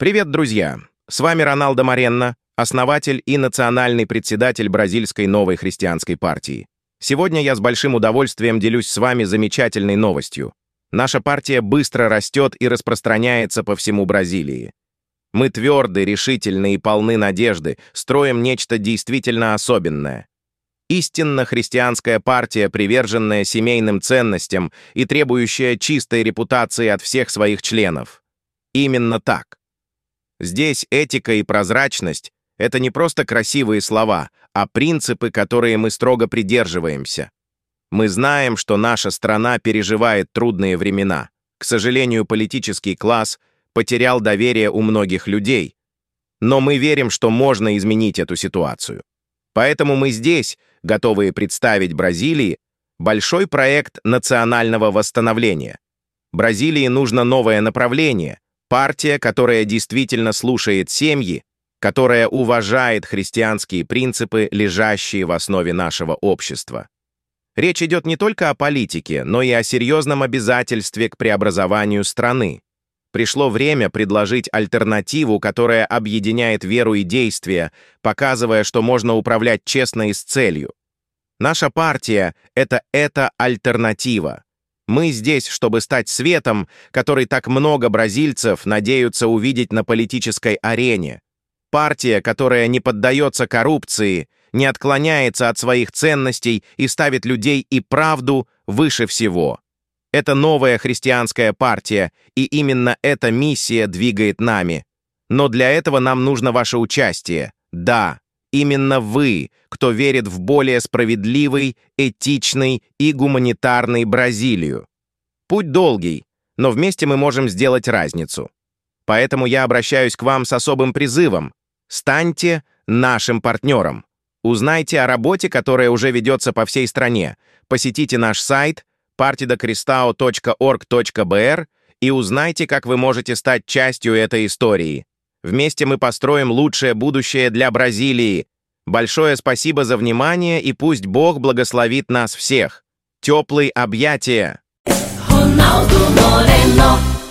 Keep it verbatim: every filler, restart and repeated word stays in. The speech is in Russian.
Привет, друзья! С вами Роналдо Моренно, основатель и национальный председатель бразильской новой христианской партии. Сегодня я с большим удовольствием делюсь с вами замечательной новостью. Наша партия быстро растет и распространяется по всему Бразилии. Мы тверды, решительны и полны надежды, строим нечто действительно особенное. Истинно христианская партия, приверженная семейным ценностям и требующая чистой репутации от всех своих членов. Именно так. Здесь этика и прозрачность — это не просто красивые слова, а принципы, которые мы строго придерживаемся. Мы знаем, что наша страна переживает трудные времена. К сожалению, политический класс потерял доверие у многих людей. Но мы верим, что можно изменить эту ситуацию. Поэтому мы здесь, готовые представить Бразилии большой проект национального восстановления. Бразилии нужно новое направление, партия, которая действительно слушает семьи, которая уважает христианские принципы, лежащие в основе нашего общества. Речь идет не только о политике, но и о серьезном обязательстве к преобразованию страны. Пришло время предложить альтернативу, которая объединяет веру и действия, показывая, что можно управлять честно и с целью. Наша партия — это эта альтернатива. Мы здесь, чтобы стать светом, который так много бразильцев надеются увидеть на политической арене. Партия, которая не поддается коррупции, не отклоняется от своих ценностей и ставит людей и правду выше всего. Это новая христианская партия, и именно эта миссия двигает нами. Но для этого нам нужно ваше участие. Да, именно вы, кто верит в более справедливый, этичный и гуманитарный Бразилию. Путь долгий, но вместе мы можем сделать разницу. Поэтому я обращаюсь к вам с особым призывом. Станьте нашим партнером. Узнайте о работе, которая уже ведется по всей стране. Посетите наш сайт партида кристау точка орг точка бр и узнайте, как вы можете стать частью этой истории. Вместе мы построим лучшее будущее для Бразилии. Большое спасибо за внимание, и пусть Бог благословит нас всех. Теплые объятия. Ronaldo Moreno.